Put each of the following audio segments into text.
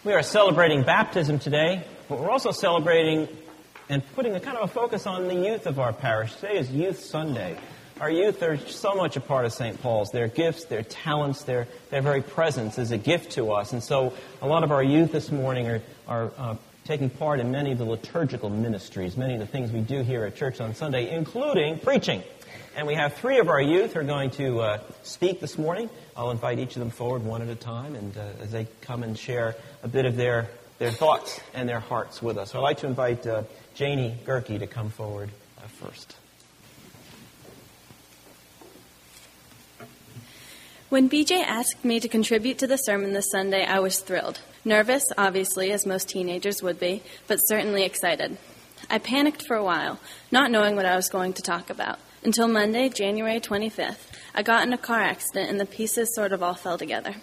We are celebrating baptism today, but we're also celebrating and putting a kind of a focus on the youth of our parish. Today is Youth Sunday. Our youth are so much a part of St. Paul's. Their gifts, their talents, their very presence is a gift to us. And so a lot of our youth this morning are taking part in many of the liturgical ministries, many of the things we do here at church on Sunday, including preaching. And we have three of our youth who are going to speak this morning. I'll invite each of them forward one at a time, and as they come and share a bit of their thoughts and their hearts with us. So I'd like to invite Janie Gerke to come forward first. When BJ asked me to contribute to the sermon this Sunday, I was thrilled. Nervous, obviously, as most teenagers would be, but certainly excited. I panicked for a while, not knowing what I was going to talk about. Until Monday, January 25th, I got in a car accident and the pieces sort of all fell together.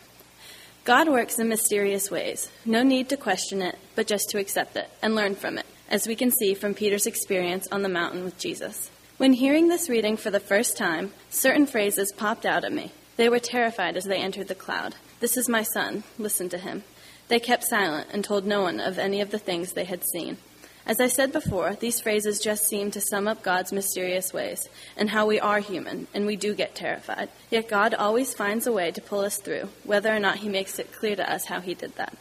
God works in mysterious ways. No need to question it, but just to accept it and learn from it, as we can see from Peter's experience on the mountain with Jesus. When hearing this reading for the first time, certain phrases popped out at me. They were terrified as they entered the cloud. "This is my son, listen to him." They kept silent and told no one of any of the things they had seen. As I said before, these phrases just seem to sum up God's mysterious ways and how we are human and we do get terrified. Yet God always finds a way to pull us through, whether or not he makes it clear to us how he did that.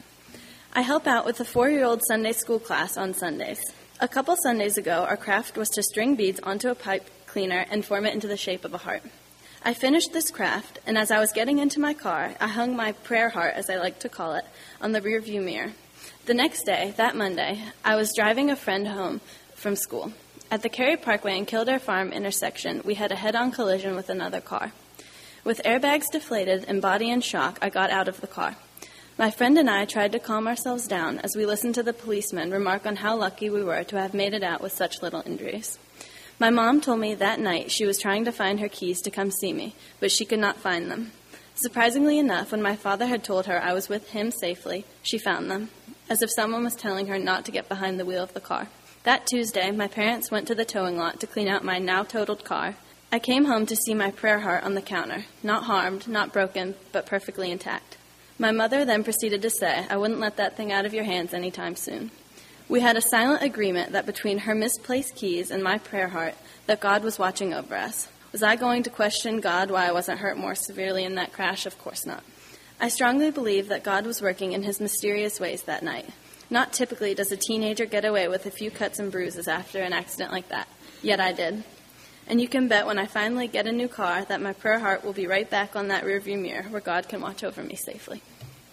I help out with a 4-year-old Sunday school class on Sundays. A couple Sundays ago, our craft was to string beads onto a pipe cleaner and form it into the shape of a heart. I finished this craft, and as I was getting into my car, I hung my prayer heart, as I like to call it, on the rearview mirror. The next day, that Monday, I was driving a friend home from school. At the Cary Parkway and Kildare Farm intersection, we had a head-on collision with another car. With airbags deflated and body in shock, I got out of the car. My friend and I tried to calm ourselves down as we listened to the policeman remark on how lucky we were to have made it out with such little injuries. My mom told me that night she was trying to find her keys to come see me, but she could not find them. Surprisingly enough, when my father had told her I was with him safely, she found them, as if someone was telling her not to get behind the wheel of the car. That Tuesday, my parents went to the towing lot to clean out my now-totaled car. I came home to see my prayer heart on the counter, not harmed, not broken, but perfectly intact. My mother then proceeded to say I wouldn't let that thing out of your hands anytime soon. We had a silent agreement that between her misplaced keys and my prayer heart, that God was watching over us. Was I going to question God why I wasn't hurt more severely in that crash? Of course not. I strongly believe that God was working in his mysterious ways that night. Not typically does a teenager get away with a few cuts and bruises after an accident like that. Yet I did. And you can bet when I finally get a new car that my prayer heart will be right back on that rearview mirror where God can watch over me safely.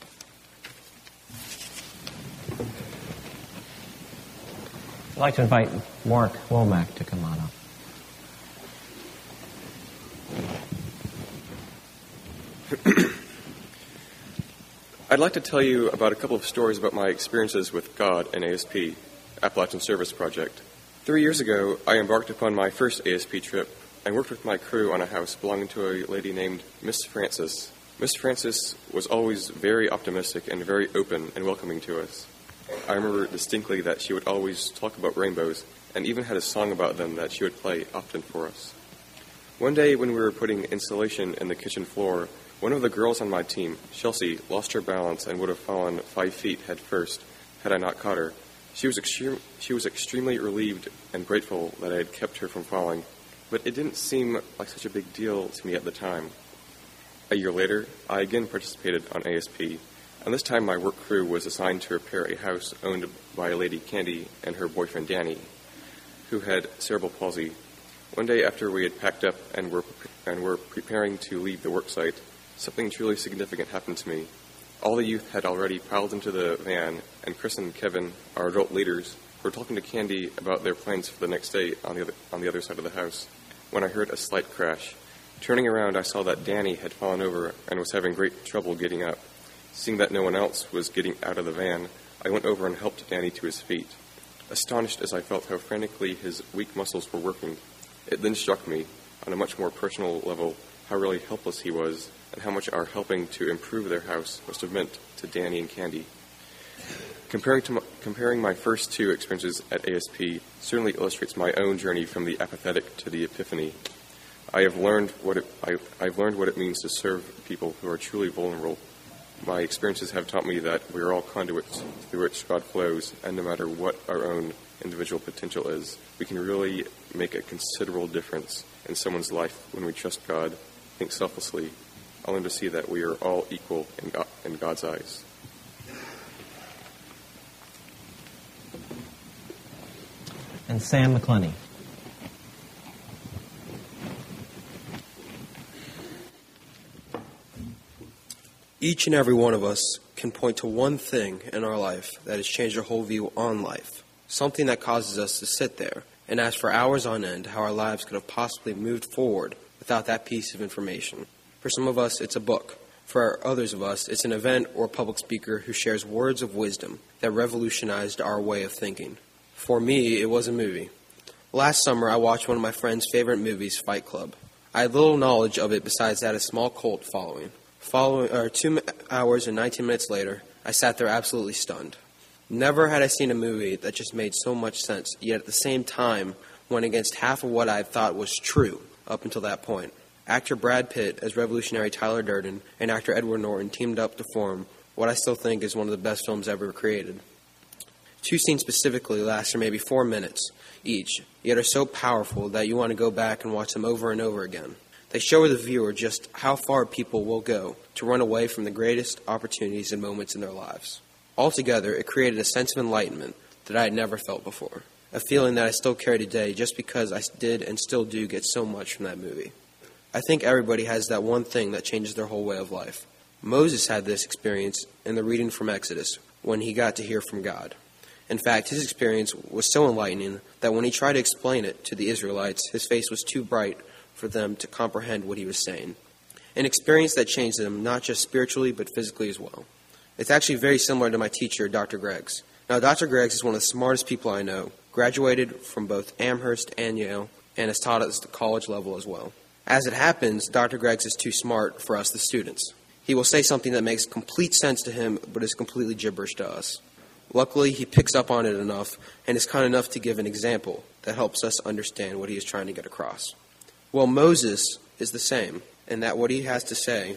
I'd like to invite Mark Womack to come on up. I'd like to tell you about a couple of stories about my experiences with God and ASP, Appalachian Service Project. 3 years ago, I embarked upon my first ASP trip and worked with my crew on a house belonging to a lady named Miss Francis. Miss Francis was always very optimistic and very open and welcoming to us. I remember distinctly that she would always talk about rainbows and even had a song about them that she would play often for us. One day when we were putting insulation in the kitchen floor, one of the girls on my team, Chelsea, lost her balance and would have fallen 5 feet head first had I not caught her. She was extremely relieved and grateful that I had kept her from falling, but it didn't seem like such a big deal to me at the time. A year later, I again participated on ASP, and this time my work crew was assigned to repair a house owned by a lady, Candy, and her boyfriend, Danny, who had cerebral palsy. One day after we had packed up and were preparing to leave the work site, something truly significant happened to me. All the youth had already piled into the van, and Chris and Kevin, our adult leaders, were talking to Candy about their plans for the next day on the other side of the house, when I heard a slight crash. Turning around, I saw that Danny had fallen over and was having great trouble getting up. Seeing that no one else was getting out of the van, I went over and helped Danny to his feet. Astonished as I felt how frantically his weak muscles were working, it then struck me, on a much more personal level, how really helpless he was, and how much our helping to improve their house must have meant to Danny and Candy. Comparing my first two experiences at ASP certainly illustrates my own journey from the apathetic to the epiphany. I've learned what it means to serve people who are truly vulnerable My experiences have taught me that we are all conduits through which God flows, and no matter what our own individual potential is, we can really make a considerable difference in someone's life when we trust God, think selflessly, only to see that we are all equal in God's eyes. And Sam McClenny. Each and every one of us can point to one thing in our life that has changed our whole view on life, something that causes us to sit there and ask for hours on end how our lives could have possibly moved forward without that piece of information. For some of us, it's a book. For others of us, it's an event or a public speaker who shares words of wisdom that revolutionized our way of thinking. For me, it was a movie. Last summer, I watched one of my friend's favorite movies, Fight Club. I had little knowledge of it besides that a small cult following. 2 hours and 19 minutes later, I sat there absolutely stunned. Never had I seen a movie that just made so much sense, yet at the same time went against half of what I thought was true up until that point. Actor Brad Pitt as revolutionary Tyler Durden and actor Edward Norton teamed up to form what I still think is one of the best films ever created. 2 scenes specifically last for maybe 4 minutes each, yet are so powerful that you want to go back and watch them over and over again. They show the viewer just how far people will go to run away from the greatest opportunities and moments in their lives. Altogether, it created a sense of enlightenment that I had never felt before, a feeling that I still carry today just because I did and still do get so much from that movie. I think everybody has that one thing that changes their whole way of life. Moses had this experience in the reading from Exodus when he got to hear from God. In fact, his experience was so enlightening that when he tried to explain it to the Israelites, his face was too bright for them to comprehend what he was saying. An experience that changed them not just spiritually but physically as well. It's actually very similar to my teacher, Dr. Greggs. Now, Dr. Greggs is one of the smartest people I know, graduated from both Amherst and Yale, and has taught us at the college level as well. As it happens, Dr. Greggs is too smart for us, the students. He will say something that makes complete sense to him but is completely gibberish to us. Luckily, he picks up on it enough and is kind enough to give an example that helps us understand what he is trying to get across. Well, Moses is the same, in that what he has to say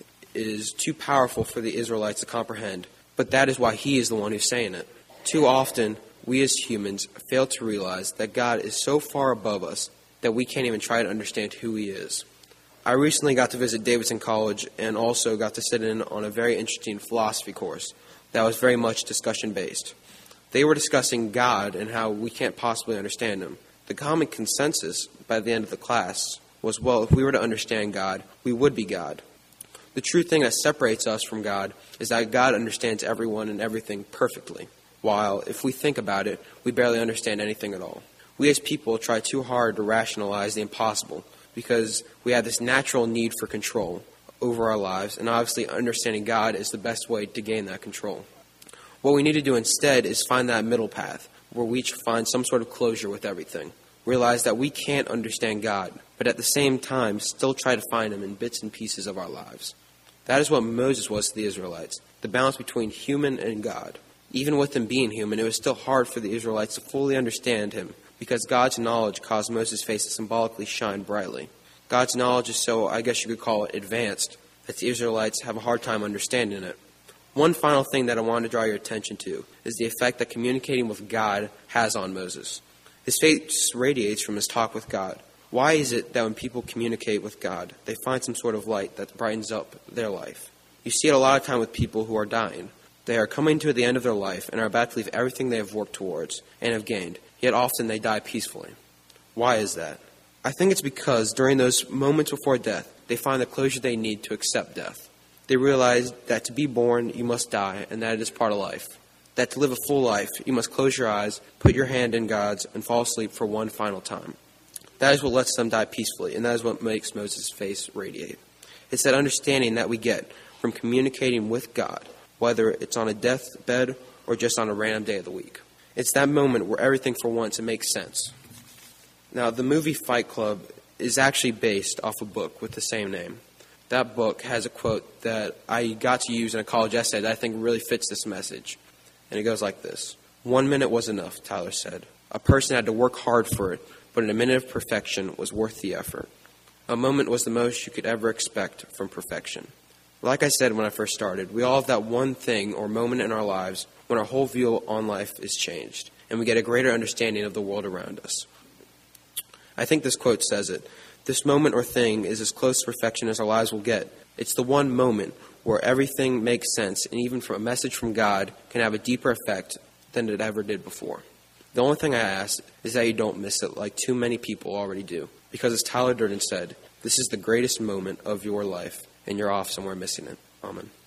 is too powerful for the Israelites to comprehend, but that is why he is the one who's saying it. Too often, we as humans fail to realize that God is so far above us that we can't even try to understand who he is. I recently got to visit Davidson College and also got to sit in on a very interesting philosophy course that was very much discussion-based. They were discussing God and how we can't possibly understand him. The common consensus by the end of the class was, well, if we were to understand God, we would be God. The true thing that separates us from God is that God understands everyone and everything perfectly, while, if we think about it, we barely understand anything at all. We as people try too hard to rationalize the impossible because we have this natural need for control over our lives, and obviously understanding God is the best way to gain that control. What we need to do instead is find that middle path, where we find some sort of closure with everything. Realize that we can't understand God, but at the same time still try to find him in bits and pieces of our lives. That is what Moses was to the Israelites, the balance between human and God. Even with him being human, it was still hard for the Israelites to fully understand him, because God's knowledge caused Moses' face to symbolically shine brightly. God's knowledge is so, I guess you could call it, advanced, that the Israelites have a hard time understanding it. One final thing that I want to draw your attention to is the effect that communicating with God has on Moses. His face radiates from his talk with God. Why is it that when people communicate with God, they find some sort of light that brightens up their life? You see it a lot of time with people who are dying. They are coming to the end of their life and are about to leave everything they have worked towards and have gained, yet often they die peacefully. Why is that? I think it's because during those moments before death, they find the closure they need to accept death. They realize that to be born, you must die, and that it is part of life. That to live a full life, you must close your eyes, put your hand in God's, and fall asleep for one final time. That is what lets them die peacefully, and that is what makes Moses' face radiate. It's that understanding that we get from communicating with God, whether it's on a deathbed or just on a random day of the week. It's that moment where everything for once it makes sense. Now, the movie Fight Club is actually based off a book with the same name. That book has a quote that I got to use in a college essay that I think really fits this message. And it goes like this. 1 minute was enough, Tyler said. A person had to work hard for it, but a minute of perfection was worth the effort. A moment was the most you could ever expect from perfection. Like I said when I first started, we all have that one thing or moment in our lives when our whole view on life is changed, and we get a greater understanding of the world around us. I think this quote says it. This moment or thing is as close to perfection as our lives will get. It's the one moment where everything makes sense, and even from a message from God can have a deeper effect than it ever did before. The only thing I ask is that you don't miss it like too many people already do. Because as Tyler Durden said, this is the greatest moment of your life, and you're off somewhere missing it. Amen.